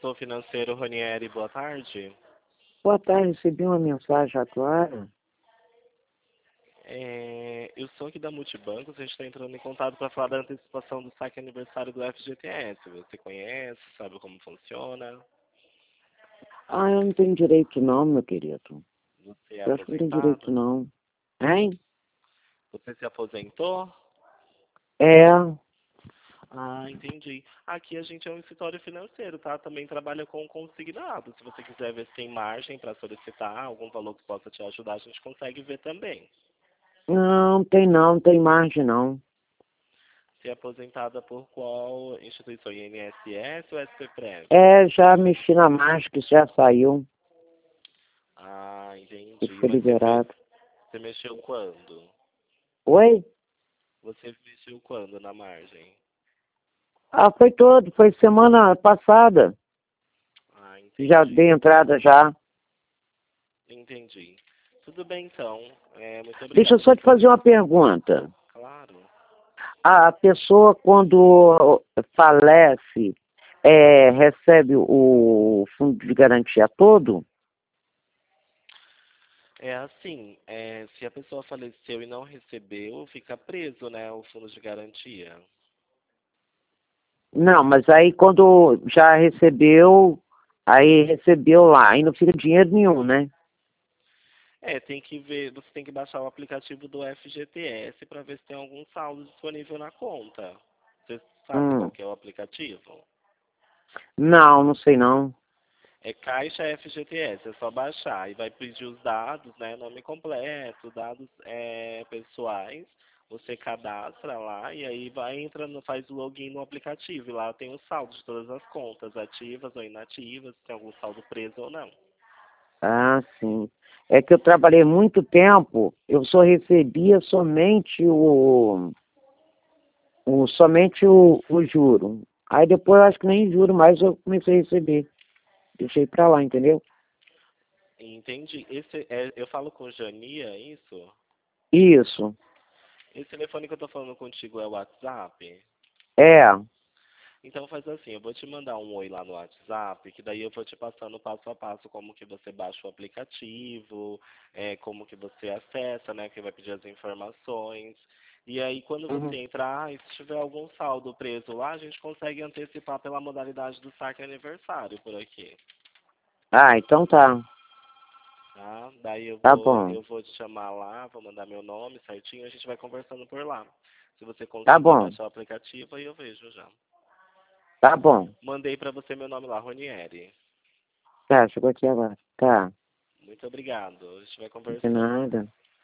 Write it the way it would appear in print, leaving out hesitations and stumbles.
Setor Financeiro Ronieri, boa tarde. Boa tarde, recebi uma mensagem agora. Eu sou aqui da Multibancos, a gente está entrando em contato para falar da antecipação do saque aniversário do FGTS. Você conhece, sabe como funciona? Ah, eu não tenho direito não, meu querido. Você é Eu acho que não tenho direito aposentado? não. Hein? Você se aposentou? É. Ah, entendi. Aqui a gente é um escritório financeiro, tá? Também trabalha com consignado. Se você quiser ver se tem margem para solicitar algum valor que possa te ajudar, a gente consegue ver também. Não tem margem não. Se é aposentada por qual instituição? INSS ou SPPREV? É, já mexi na máscara, já saiu. Ah, entendi. Foi Mas liberado. você mexeu quando? Oi? Você mexeu quando na margem? Ah, foi semana passada. Ah, Já entendi. dei entrada já. Entendi. Tudo bem então. Muito Deixa eu obrigado só pela te sua fazer uma atenção. pergunta. Claro. A pessoa quando falece, recebe o fundo de garantia todo? É assim, se a pessoa faleceu e não recebeu, fica preso, né, o fundo de garantia. Não, mas aí quando já recebeu, aí recebeu lá, aí não fica dinheiro nenhum, né? Tem que ver, você tem que baixar o aplicativo do FGTS para ver se tem algum saldo disponível na conta. Você sabe qual Hum. que é o aplicativo? Não sei não. É Caixa FGTS, é só baixar e vai pedir os dados, né, nome completo, dados pessoais. Você cadastra lá e aí vai entrando, faz o login no aplicativo. E lá tem o saldo de todas as contas, ativas ou inativas, se tem algum saldo preso ou não. Ah, sim. É que eu trabalhei muito tempo, eu só recebia somente o juro. Aí depois eu acho que nem juro mais eu comecei a receber. Deixei pra lá, entendeu? Entendi. Eu falo com Jania, é isso? Isso. Esse telefone que eu tô falando contigo é o WhatsApp? É. Então faz assim, eu vou te mandar um oi lá no WhatsApp, que daí eu vou te passando passo a passo como que você baixa o aplicativo, como que você acessa, né, que vai pedir as informações. E aí quando você Uhum. entrar, e se tiver algum saldo preso lá, a gente consegue antecipar pela modalidade do saque aniversário por aqui, Ah, então tá. tá? Daí eu Tá vou, bom. eu vou te chamar lá, vou mandar meu nome certinho, a gente vai conversando por lá. Se você Tá conseguir bom. baixar o aplicativo, aí eu vejo já. Tá bom. Mandei para você meu nome lá, Ronieri. Tá, chegou aqui agora. Tá. Muito obrigado. A gente vai De conversando. nada.